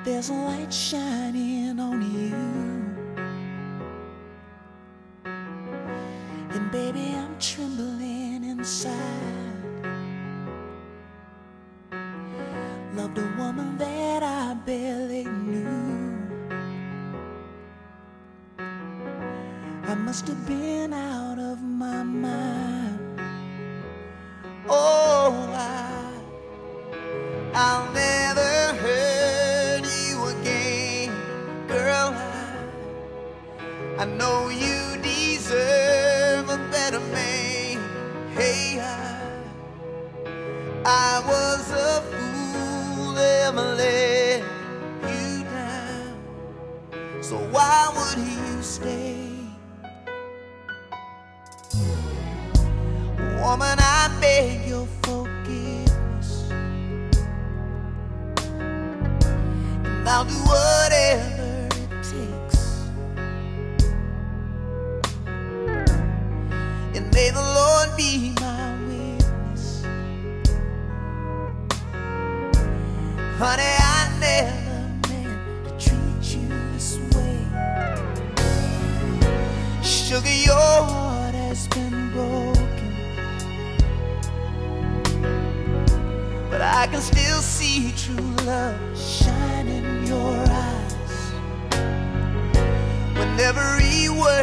there's a light shining on you. And baby, I'm trembling inside. Loved a woman that I barely knew. I must have been out of my mind. Oh, I'll never hurt you again, girl. I know you deserve a better man. Hey, I was a fool, ever let you down. So why would you stay? Woman, I beg your forgiveness, and I'll do whatever it takes. And may the Lord be my witness. Honey, I never meant to treat you this way. Sugar, your heart has been broken, but I can still see true love shine in your eyes when every word